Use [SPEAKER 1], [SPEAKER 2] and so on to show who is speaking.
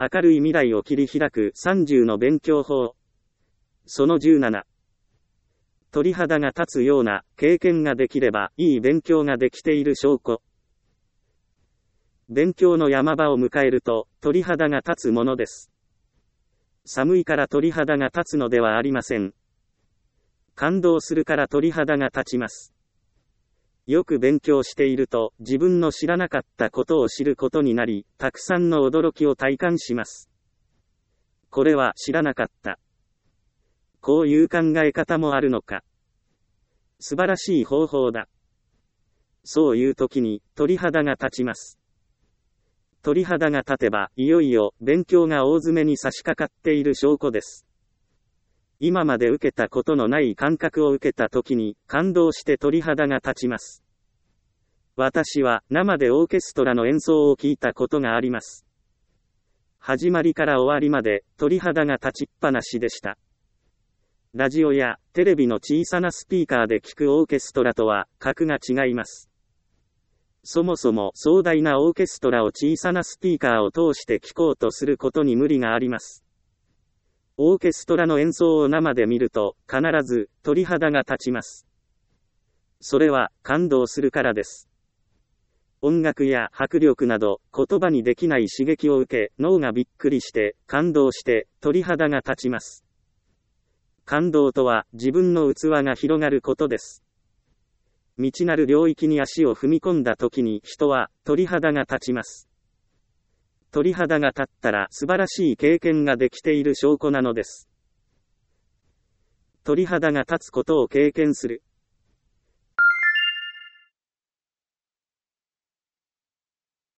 [SPEAKER 1] 明るい未来を切り開く30の勉強法。その17。鳥肌が立つような経験ができれば、いい勉強ができている証拠。勉強の山場を迎えると、鳥肌が立つものです。寒いから鳥肌が立つのではありません。感動するから鳥肌が立ちます。よく勉強していると、自分の知らなかったことを知ることになり、たくさんの驚きを体感します。これは知らなかった。こういう考え方もあるのか。素晴らしい方法だ。そういう時に鳥肌が立ちます。鳥肌が立てば、いよいよ勉強が大詰めに差し掛かっている証拠です。今まで受けたことのない感覚を受けた時に感動して鳥肌が立ちます。私は生でオーケストラの演奏を聞いたことがあります。始まりから終わりまで鳥肌が立ちっぱなしでした。ラジオやテレビの小さなスピーカーで聞くオーケストラとは格が違います。そもそも壮大なオーケストラを小さなスピーカーを通して聞こうとすることに無理があります。オーケストラの演奏を生で見ると必ず鳥肌が立ちます。それは感動するからです。音楽や迫力など言葉にできない刺激を受け、脳がびっくりして感動して鳥肌が立ちます。感動とは自分の器が広がることです。未知なる領域に足を踏み込んだ時に人は鳥肌が立ちます。鳥肌が立ったら素晴らしい経験ができている証拠なのです。鳥肌が立つことを経験する。